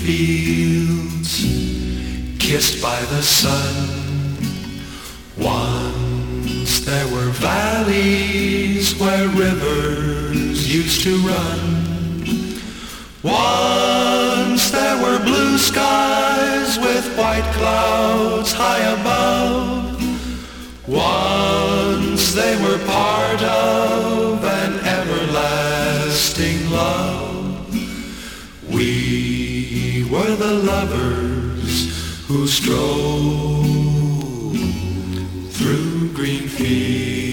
fields, kissed by the sun. Once there were valleys where rivers used to run. Once there were blue skies with white clouds high above. Once they were part of an everlasting love. We were the lovers who strolled through green fields.